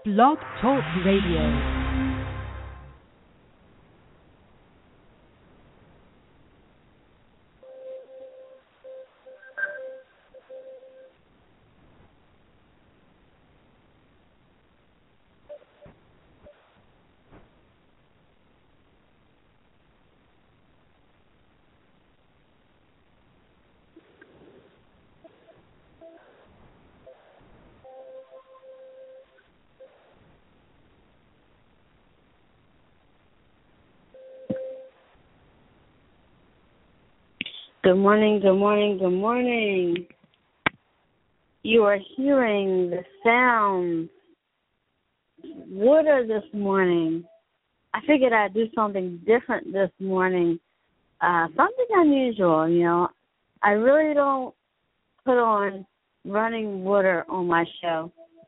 Blog Talk Radio. Good morning, good morning, good morning. You are hearing the sounds. Water this morning. I figured I'd do something different this morning. Something unusual, you know. I really don't put on running water on my show.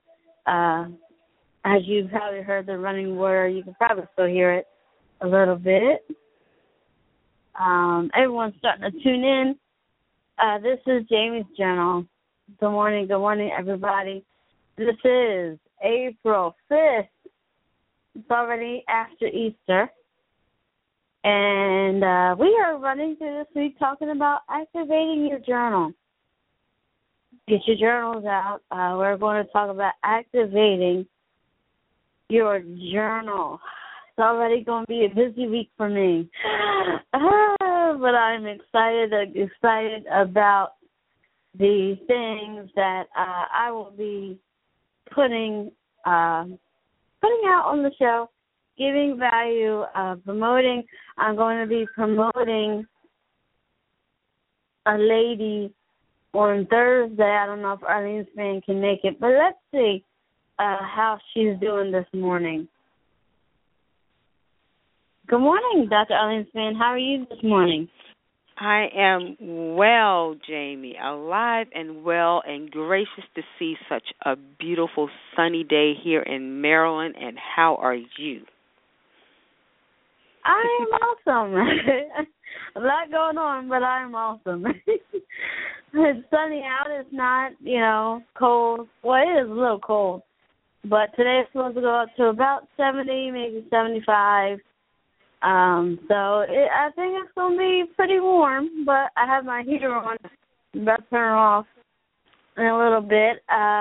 As you've probably heard the running water, you can probably still hear it a little bit. Everyone's starting to tune in. This is Jamie's Journal. Good morning, everybody. This is April 5th. It's already after Easter. And we are running through this week talking about activating your journal. Get your journals out. We're going to talk about activating your journal. It's already going to be a busy week for me. But I'm excited about the things that I will be putting out on the show, giving value, promoting. I'm going to be promoting a lady on Thursday. I don't know if Arlene's fan can make it, but let's see how she's doing this morning. Good morning, Dr. Arlene Span. How are you this morning? I am well, Jamie, alive and well, and gracious to see such a beautiful sunny day here in Maryland. And how are you? I am awesome. A lot going on, but I am awesome. It's sunny out. It's not, cold. Well, it is a little cold, but today it's supposed to go up to about 70, maybe 75. I think it's going to be pretty warm, but I have my heater on. I'm about to turn it off in a little bit.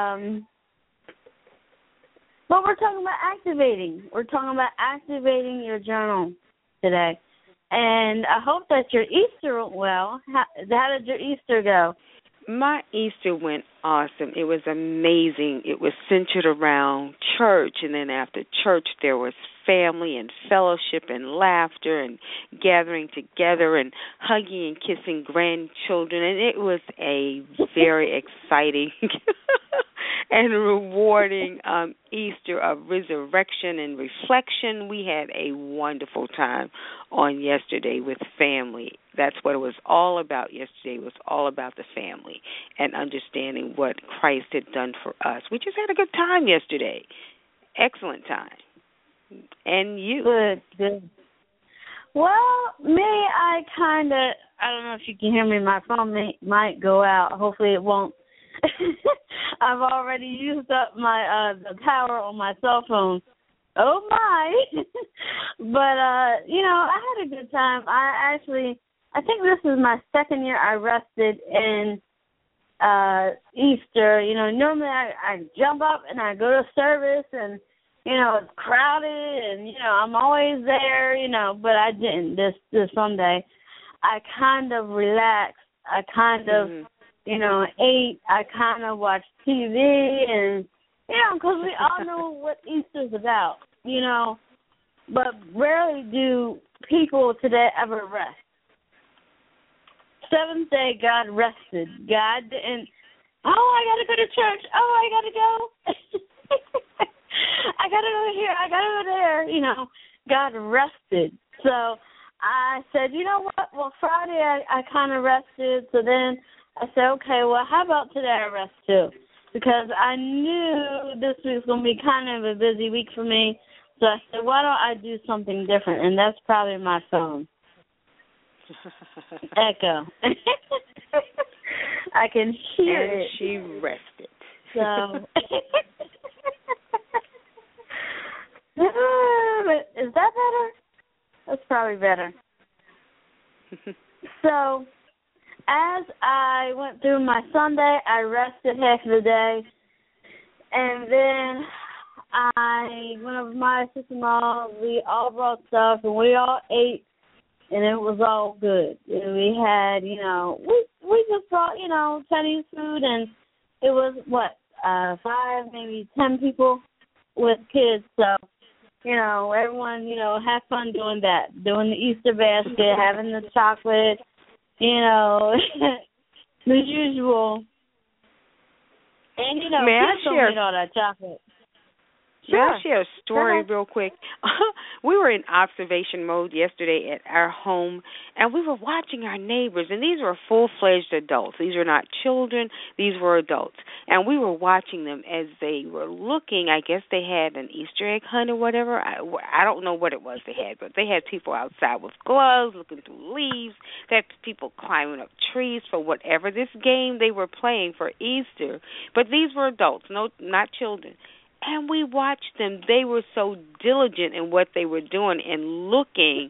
But we're talking about activating. We're talking about activating your journal today. And I hope that your Easter went well. How did your Easter go? My Easter went awesome. It was amazing. It was centered around church, and then after church there was family and fellowship and laughter and gathering together and hugging and kissing grandchildren, and it was a very exciting and rewarding Easter of resurrection and reflection. We had a wonderful time on yesterday with family. That's what it was all about yesterday. It was all about the family and understanding what Christ had done for us. We just had a good time yesterday. Excellent time. And you? Good. Well, me, I don't know if you can hear me. My phone might go out. Hopefully it won't. I've already used up my the power on my cell phone. Oh, my. But, I had a good time. I think this is my second year I rested in Easter. Normally I jump up and I go to service and, it's crowded and, I'm always there, but I didn't this Sunday. I kind of relaxed. I kind of, ate. I kind of watched TV and, because we all know what Easter's about, but rarely do people today ever rest. Seventh day, God rested. God didn't, I got to go to church. I got to go. I got to go here. I got to go there. God rested. So I said, you know what? Well, Friday I kind of rested. So then I said, okay, well, how about today I rest too? Because I knew this week was going to be kind of a busy week for me. So I said, why don't I do something different? And that's probably my phone. Echo. I can hear and it. She rested. So probably better. So, as I went through my Sunday, I rested half of the day, and then I went over to my sister-in-law. We all brought stuff, and we all ate, and it was all good. And we had, we just brought, Chinese food, and it was, 5, maybe 10 people with kids. So, everyone, had fun doing that, doing the Easter basket, having the chocolate, the usual. And, kids don't eat all that chocolate. May I share a story real quick? We were in observation mode yesterday at our home, and we were watching our neighbors, and these were full-fledged adults. These were not children. These were adults. And we were watching them as they were looking. I guess they had an Easter egg hunt or whatever. I don't know what it was they had, but they had people outside with gloves looking through leaves. They had people climbing up trees for whatever this game they were playing for Easter. But these were adults, not children. And we watched them. They were so diligent in what they were doing and looking,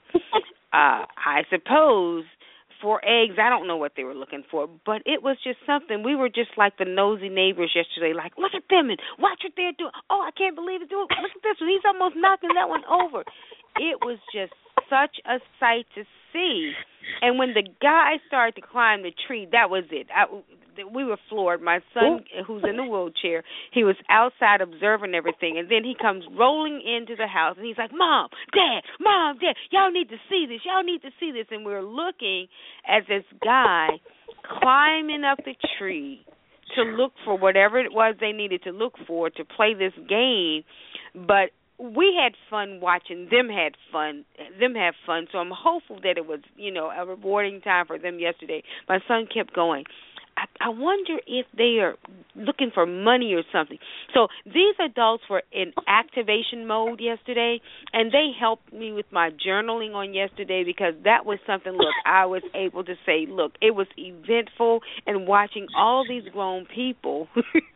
I suppose, for eggs. I don't know what they were looking for, but it was just something. We were just like the nosy neighbors yesterday, like, look at them and watch what they're doing. Oh, I can't believe it. Look at this one. He's almost knocking that one over. It was just such a sight to see. And when the guy started to climb the tree, that was it. We were floored. My son, who's in the wheelchair, he was outside observing everything, and then he comes rolling into the house, and he's like, Mom, Dad, y'all need to see this. Y'all need to see this. And we're looking at this guy climbing up the tree to look for whatever it was they needed to look for to play this game. But we had fun watching them have fun. So I'm hopeful that it was, a rewarding time for them yesterday. My son kept going, I wonder if they are looking for money or something. So these adults were in activation mode yesterday, and they helped me with my journaling on yesterday because that was something, look, I was able to say, look, it was eventful, and watching all these grown people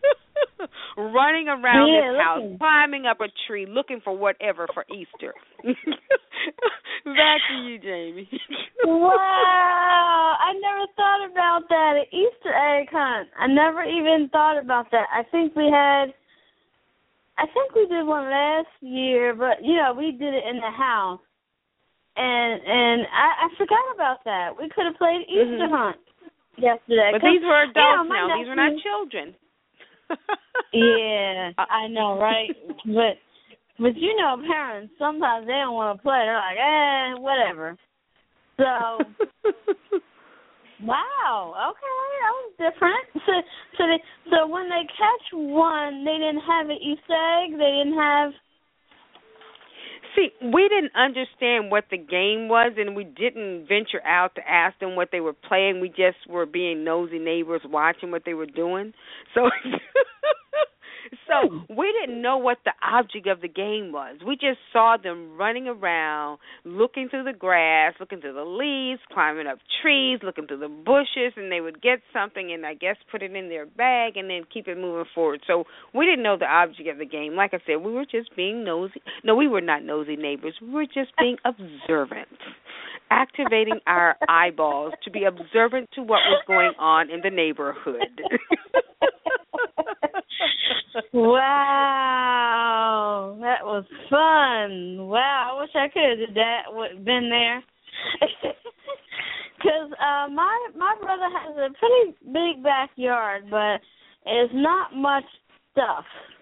running around this house, climbing up a tree, looking for whatever for Easter. Back to you, Jamie. Wow, I never thought about that, an Easter egg hunt. I never even thought about that. I think we did one last year, but, we did it in the house. And I forgot about that. We could have played Easter hunt yesterday. But these were adults now. These were not children. Yeah, I know, right? But parents, sometimes they don't want to play. They're like, whatever. So, wow, okay, that was different. So when they catch one, they didn't have an Easter egg? They didn't have... See, we didn't understand what the game was, and we didn't venture out to ask them what they were playing. We just were being nosy neighbors watching what they were doing. So we didn't know what the object of the game was. We just saw them running around, looking through the grass, looking through the leaves, climbing up trees, looking through the bushes, and they would get something and, I guess, put it in their bag and then keep it moving forward. So we didn't know the object of the game. Like I said, we were just being nosy. No, we were not nosy neighbors. We were just being observant, activating our eyeballs to be observant to what was going on in the neighborhood. Wow, that was fun. Wow, I wish I could have been there. Because my brother has a pretty big backyard, but it's not much stuff.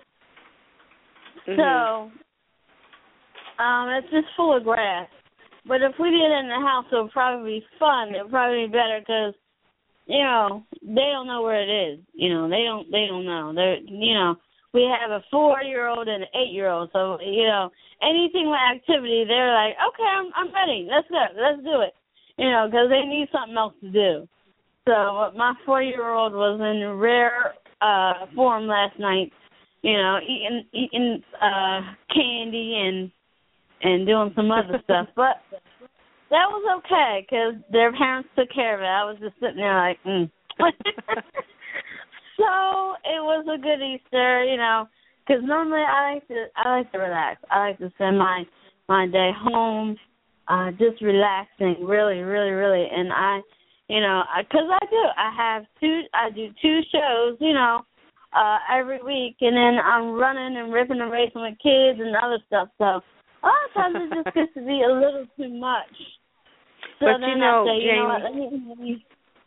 So it's just full of grass. But if we did it in the house, it would probably be fun. It would probably be better because, they don't know where it is. They don't know. They're, we have a 4-year-old and an 8-year-old. So, anything with activity, they're like, okay, I'm ready. Let's go. Let's do it. Because they need something else to do. So my 4-year-old was in rare form last night, eating candy and doing some other stuff. But that was okay because their parents took care of it. I was just sitting there like, So it was a good Easter, because normally I like to relax. I like to spend my day home, just relaxing, really, really, really. And because I do 2 shows, every week, and then I'm running and ripping and racing with kids and other stuff. So a lot of times it just gets to be a little too much. So but then I say, Jamie,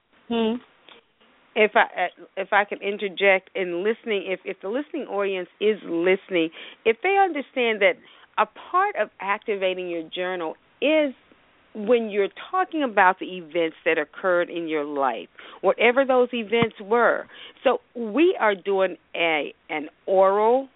if I can interject in listening, if the listening audience is listening, if they understand that a part of activating your journal is when you're talking about the events that occurred in your life, whatever those events were. So we are doing an oral,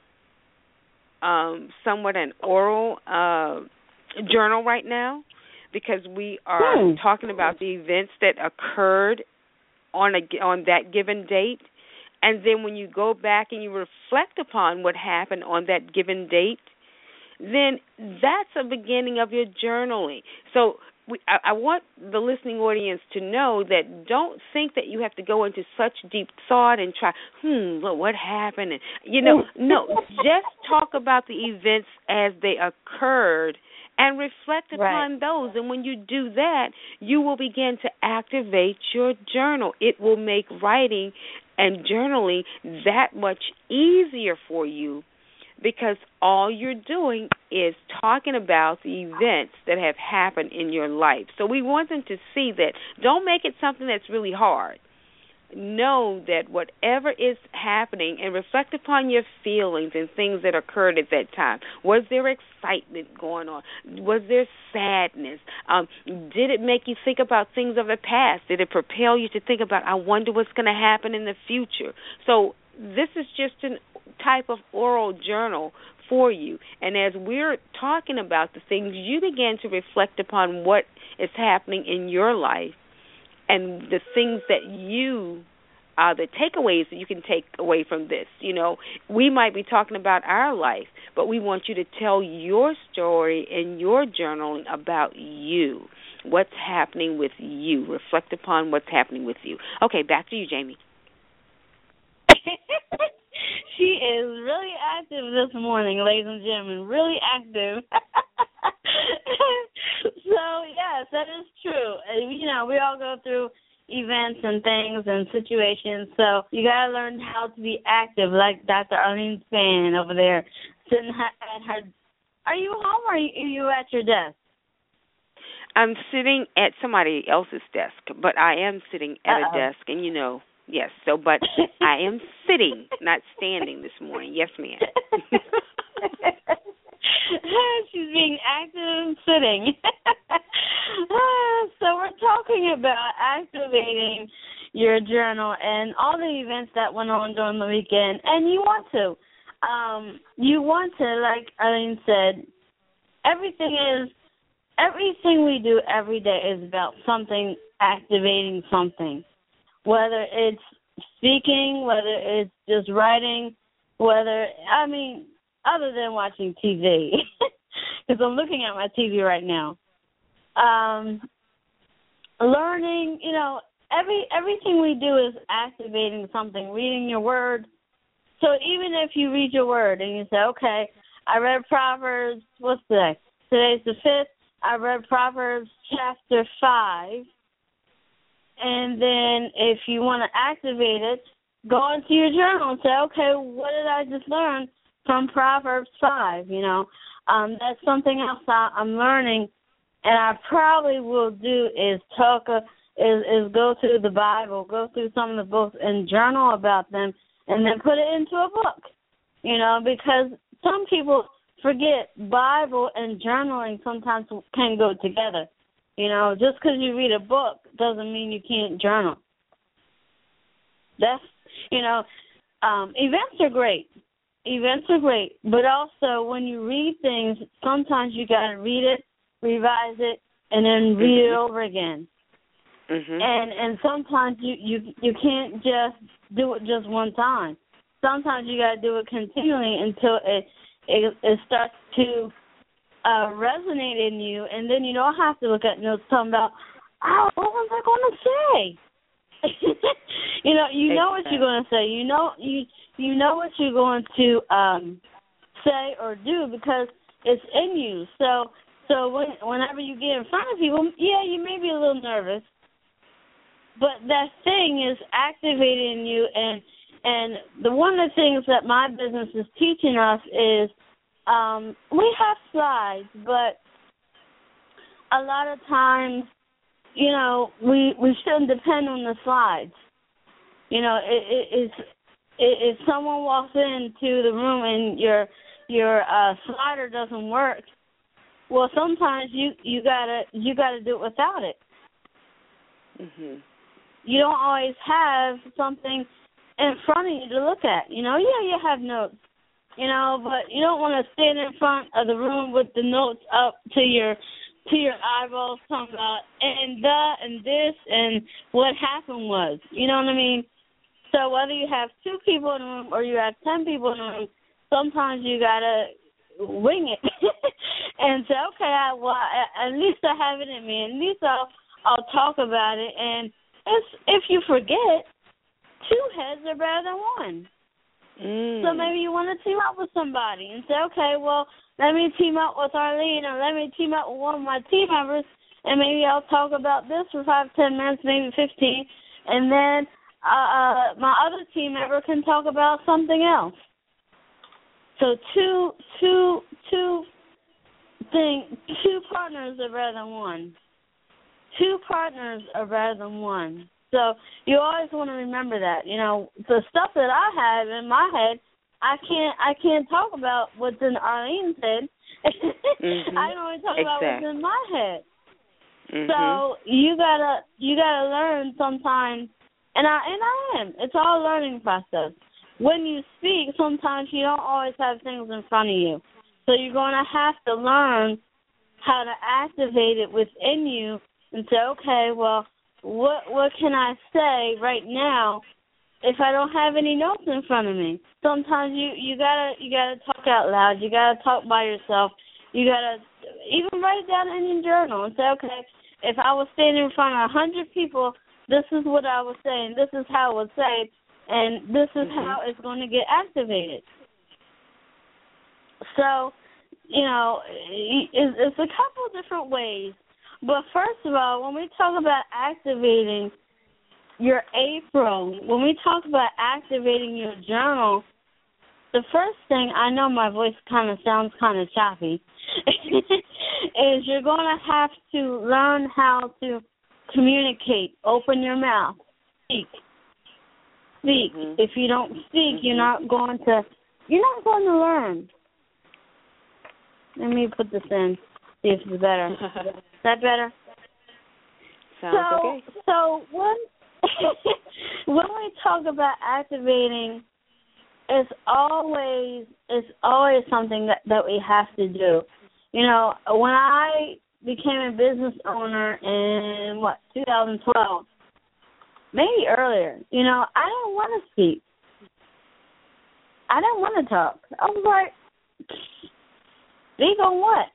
somewhat an oral journal right now, because we are talking about the events that occurred on that given date. And then when you go back and you reflect upon what happened on that given date, then that's a beginning of your journaling. So I want the listening audience to know that don't think that you have to go into such deep thought and try, what happened? And, no, just talk about the events as they occurred and reflect upon those. And when you do that, you will begin to activate your journal. It will make writing and journaling that much easier for you, because all you're doing is talking about the events that have happened in your life. So we want them to see that. Don't make it something that's really hard. Know that whatever is happening, and reflect upon your feelings and things that occurred at that time. Was there excitement going on? Was there sadness? Did it make you think about things of the past? Did it propel you to think about, I wonder what's going to happen in the future? So this is just a type of oral journal for you. And as we're talking about the things, you begin to reflect upon what is happening in your life and the things that the takeaways that you can take away from this. We might be talking about our life, but we want you to tell your story and your journaling about you. What's happening with you? Reflect upon what's happening with you. Okay, back to you, Jamie. She is really active this morning, ladies and gentlemen, really active. So, yes, that is true. We all go through events and things and situations, so you got to learn how to be active, like Dr. Arlene Spann over there, sitting at her. Are you home or are you at your desk? I'm sitting at somebody else's desk, but I am sitting at a desk, and yes, but I am sitting, not standing this morning. Yes, ma'am. She's being active and sitting. So we're talking about activating your journal and all the events that went on during the weekend. And you want to, like Arlene said, everything we do every day is about something, activating something. Whether it's speaking, whether it's just writing, other than watching TV, because I'm looking at my TV right now. Learning, everything we do is activating something, reading your word. So even if you read your word and you say, okay, I read Proverbs, what's today? Today's the 5th. I read Proverbs chapter 5. And then if you want to activate it, go into your journal and say, okay, what did I just learn from Proverbs 5? That's something else I'm learning, and I probably will do is go through the Bible, go through some of the books and journal about them, and then put it into a book, because some people forget Bible and journaling sometimes can go together. Just because you read a book doesn't mean you can't journal. That's, events are great. Events are great. But also when you read things, sometimes you got to read it, revise it, and then read it over again. Mm-hmm. And sometimes you can't just do it just one time. Sometimes you got to do it continually until it starts to resonate in you, and then you don't have to look at notes talking about, what was I going to say? you know what you're going to say. You know what you're going to say or do because it's in you. So So whenever you get in front of people, yeah, you may be a little nervous, but that thing is activating you. And one of the things that my business is teaching us is we have slides, but a lot of times, you know, we shouldn't depend on the slides. You know, if someone walks into the room and your slider doesn't work, well, sometimes you gotta do it without it. Mhm. You don't always have something in front of you to look at. You know, yeah, you have notes, you know, but you don't want to stand in front of the room with the notes up to your eyeballs talking about and this and what happened was. You know what I mean? So whether you have 2 people in the room or you have 10 people in the room, sometimes you gotta wing it and say, okay, at least I have it in me. At least I'll talk about it. And if you forget, 2 heads are better than 1. So maybe you want to team up with somebody and say, okay, well, let me team up with Arlene or let me team up with one of my team members, and maybe I'll talk about this for 5-10 minutes, maybe 15, and then my other team member can talk about something else. So two partners are better than 1. 2 partners are better than 1. So you always want to remember that. You know, the stuff that I have in my head, I can't talk about what's in Arlene's head. Mm-hmm. I can only talk about what's in my head. Mm-hmm. So you gotta learn sometimes, and I am. It's all a learning process. When you speak, sometimes you don't always have things in front of you. So you're going to have to learn how to activate it within you and say, okay, well, what can I say right now if I don't have any notes in front of me? Sometimes you gotta talk out loud. You gotta talk by yourself. You gotta even write it down in your journal and say, okay, if I was standing in front of 100 people, this is what I was saying. This is how I would say it, and this is how it's going to get activated. So, you know, it's a couple of different ways. But first of all, when we talk about activating your April, when we talk about activating your journal, the first thing, I know my voice kind of sounds kind of choppy, is you're going to have to learn how to communicate. Open your mouth. Speak. Mm-hmm. If you don't speak, you're not going to learn. Let me put this in, see if it's better. Is that better? Sounds okay. So when we talk about activating, it's always something that we have to do. You know, when I became a business owner in 2012, maybe earlier, you know, I didn't want to speak. I didn't want to talk. I was like, speak on what?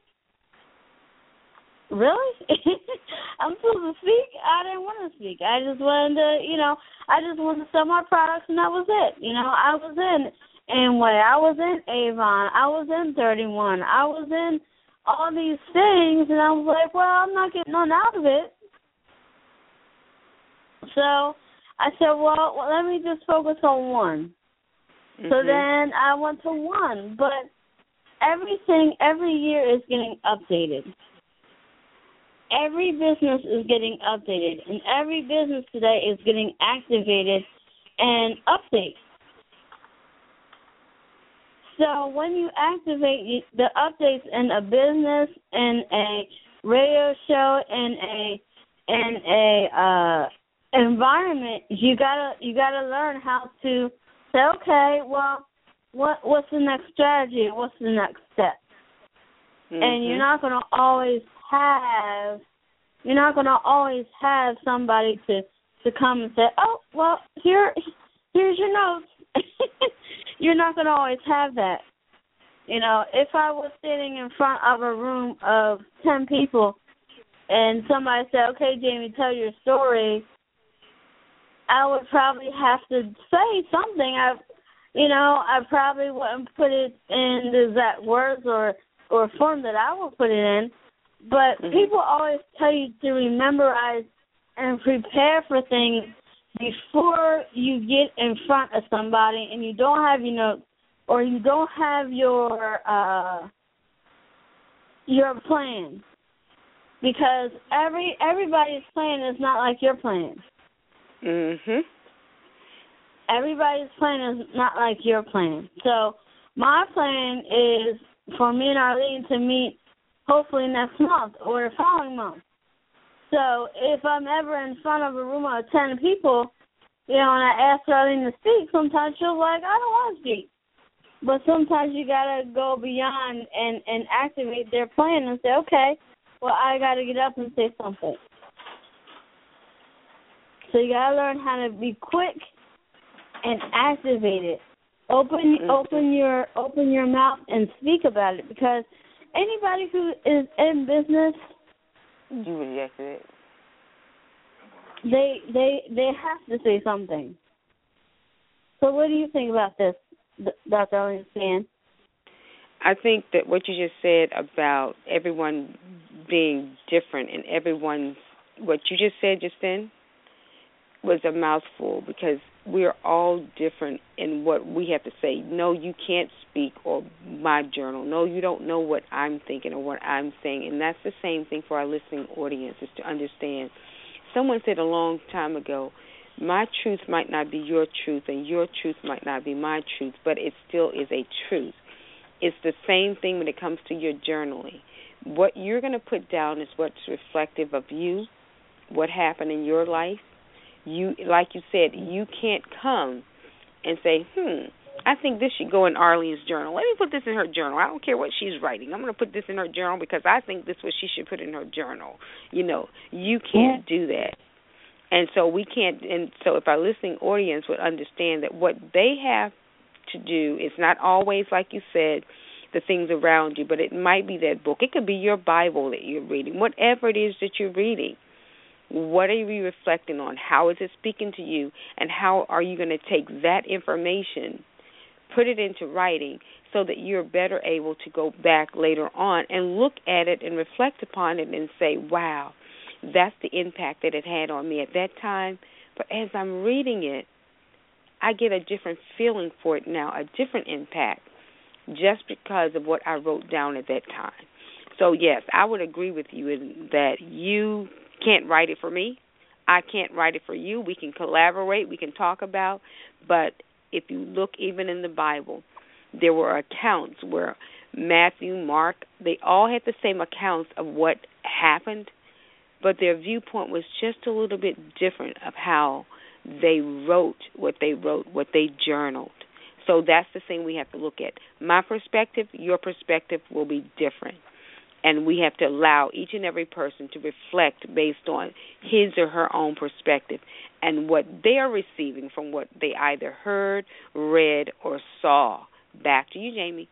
Really? I'm supposed to speak? I didn't want to speak. I just wanted to sell my products, and that was it. You know, I was in Amway, I was in Avon, I was in 31, I was in all these things, and I was like, well, I'm not getting none out of it. So I said, well, let me just focus on one. Mm-hmm. So then I went to one, but everything every year is getting updated. Every business is getting updated, and every business today is getting activated and updated. So when you activate the updates in a business, in a radio show, in a environment, you gotta learn how to say, okay, well, what's the next strategy? What's the next step? Mm-hmm. And you're not gonna always have somebody to come and say, oh, well, here's your notes. You're not going to always have that. You know, if I was sitting in front of a room of 10 people and somebody said, okay, Jamie, tell your story, I would probably have to say something. I probably wouldn't put it in the exact words or form that I would put it in, But people always tell you to memorize and prepare for things before you get in front of somebody and you don't have your notes or you don't have your plan. Because everybody's plan is not like your plan. Mhm. Everybody's plan is not like your plan. So my plan is for me and Arlene to meet hopefully next month or the following month. So if I'm ever in front of a room of 10 people, and I ask Arlene to speak, sometimes she'll be like, I don't want to speak. But sometimes you got to go beyond and activate their plan and say, okay, well, I got to get up and say something. So you got to learn how to be quick and activate it. Open your mouth and speak about it, because anybody who is in business, you rejected it. They have to say something. So what do you think about this, Dr. Arlene Spann? I think that what you just said about everyone being different and what you just said just then was a mouthful, because we're all different in what we have to say. No, you can't speak or my journal. No, you don't know what I'm thinking or what I'm saying. And that's the same thing for our listening audience, is to understand. Someone said a long time ago, my truth might not be your truth and your truth might not be my truth, but it still is a truth. It's the same thing when it comes to your journaling. What you're going to put down is what's reflective of you, what happened in your life. You, like you said, you can't come and say, I think this should go in Arlene's journal. Let me put this in her journal. I don't care what she's writing. I'm going to put this in her journal because I think this is what she should put in her journal. You can't do that. And so we can't, and so if our listening audience would understand that what they have to do is not always, like you said, the things around you, but it might be that book. It could be your Bible that you're reading, whatever it is that you're reading. What are you reflecting on? How is it speaking to you? And how are you going to take that information, put it into writing, so that you're better able to go back later on and look at it and reflect upon it and say, wow, that's the impact that it had on me at that time. But as I'm reading it, I get a different feeling for it now, a different impact, just because of what I wrote down at that time. So, yes, I would agree with you in that you can't write it for me. I can't write it for you. We can collaborate. We can talk about. But if you look even in the Bible, there were accounts where Matthew, Mark, they all had the same accounts of what happened, but their viewpoint was just a little bit different of how they wrote, what they journaled. So that's the thing we have to look at. My perspective, your perspective will be different. And we have to allow each and every person to reflect based on his or her own perspective and what they are receiving from what they either heard, read, or saw. Back to you, Jamie.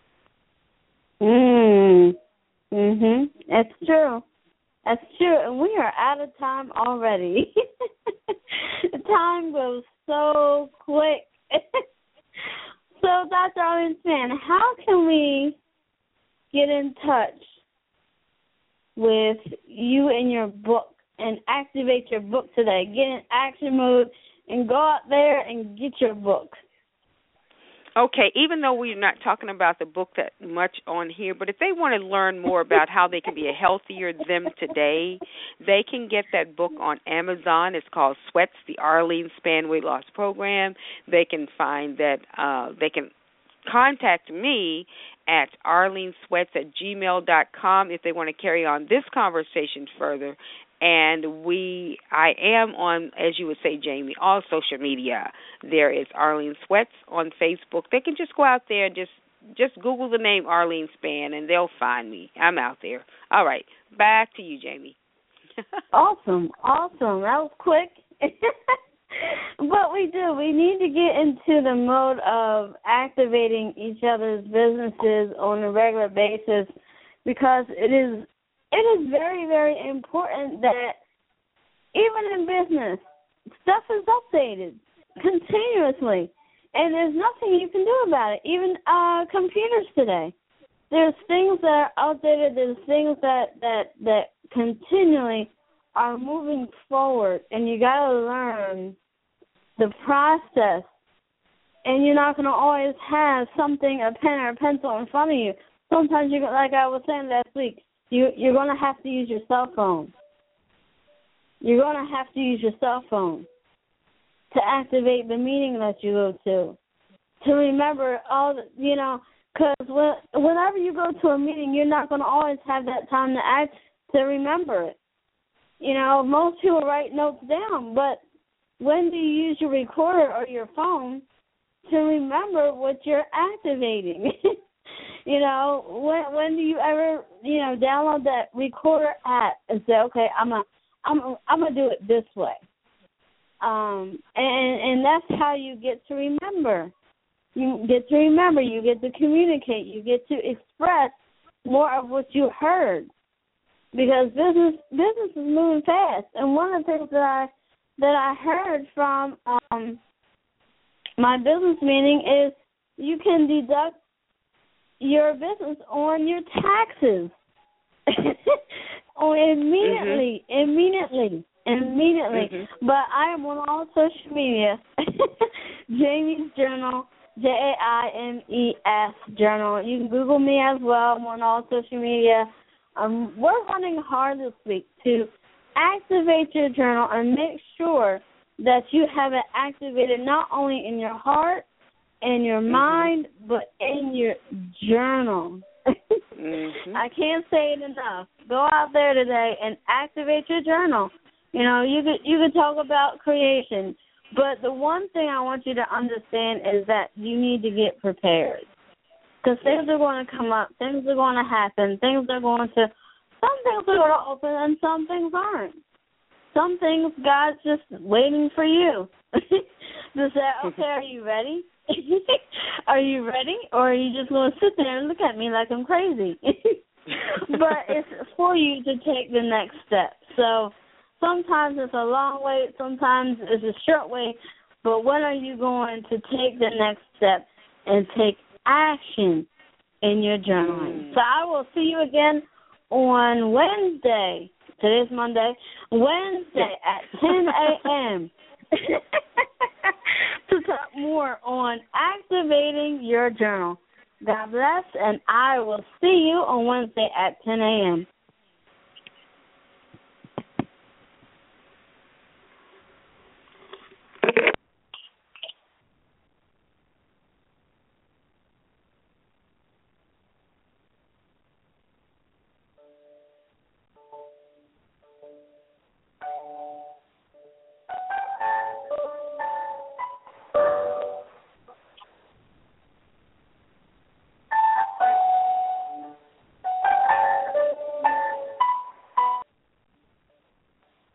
That's true. That's true. And we are out of time already. The time goes so quick. So, Dr. Arlene Spann, how can we get in touch with you and your book and activate your book today? Get in action mode and go out there and get your book. Okay, even though we're not talking about the book that much on here, but if they want to learn more about how they can be a healthier them today, they can get that book on Amazon. It's called Sweats, the Arlene Spann Weight Loss Program. They can find that, they can contact me at arlenesweats@gmail.com if they want to carry on this conversation further. And I am on, as you would say, Jamie, all social media. There is Arlene Sweats on Facebook. They can just go out there and just Google the name Arlene Spann, and they'll find me. I'm out there. All right, back to you, Jamie. Awesome. That was quick. But we need to get into the mode of activating each other's businesses on a regular basis, because it is very, very important that even in business, stuff is updated continuously, and there's nothing you can do about it. Even computers today, there's things that are outdated. There's things that continually are moving forward, and you got to learn the process. And you're not going to always have something, a pen or a pencil in front of you. Sometimes, like I was saying last week, you're going to have to use your cell phone. You're going to have to use your cell phone to activate the meeting that you go to remember all the, because whenever you go to a meeting, you're not going to always have that time to remember it. Most people write notes down, but when do you use your recorder or your phone to remember what you're activating? When do you ever, download that recorder app and say, okay, I'm gonna do it this way. And that's how you get to remember. You get to remember. You get to communicate. You get to express more of what you heard, because business is moving fast. And one of the things that I heard from my business meeting is you can deduct your business on your taxes immediately. Mm-hmm. But I am on all social media. Jamie's Journal, JAIMES Journal. You can Google me as well. I'm on all social media. We're running hard this week to activate your journal and make sure that you have it activated not only in your heart and your mind, but in your journal. Mm-hmm. I can't say it enough. Go out there today and activate your journal. You could talk about creation, but the one thing I want you to understand is that you need to get prepared, because things are going to come up, things are going to happen, some things are going to open and some things aren't. Some things God's just waiting for you to say, okay, are you ready? Are you ready? Or are you just going to sit there and look at me like I'm crazy? But it's for you to take the next step. So sometimes it's a long wait, sometimes it's a short wait, but when are you going to take the next step and take action in your journaling? So I will see you again on Wednesday. Today's Monday. Wednesday at 10 a.m. to talk more on activating your journal. God bless, and I will see you on Wednesday at 10 a.m.